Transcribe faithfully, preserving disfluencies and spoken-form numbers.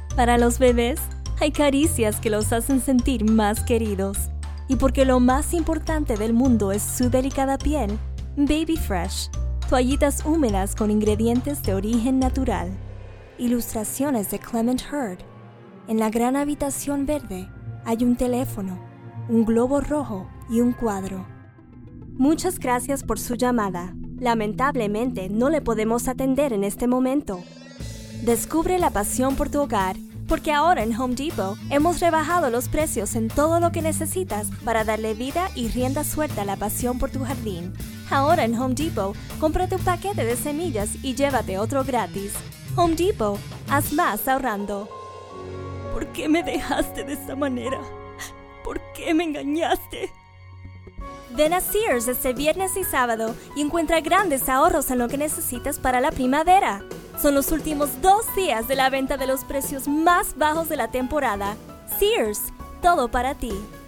Para los bebés, hay caricias que los hacen sentir más queridos. Y porque lo más importante del mundo es su delicada piel, Baby Fresh, toallitas húmedas con ingredientes de origen natural. Ilustraciones de Clement Hurd. En la gran habitación verde hay un teléfono, un globo rojo y un cuadro. Muchas gracias por su llamada. Lamentablemente no le podemos atender en este momento. Descubre la pasión por tu hogar, porque ahora en Home Depot hemos rebajado los precios en todo lo que necesitas para darle vida y rienda suelta a la pasión por tu jardín. Ahora en Home Depot, cómprate un paquete de semillas y llévate otro gratis. Home Depot, haz más ahorrando. ¿Por qué me dejaste de esta manera? ¿Por qué me engañaste? Ven a Sears este viernes y sábado y encuentra grandes ahorros en lo que necesitas para la primavera. Son los últimos dos días de la venta de los precios más bajos de la temporada. Sears, todo para ti.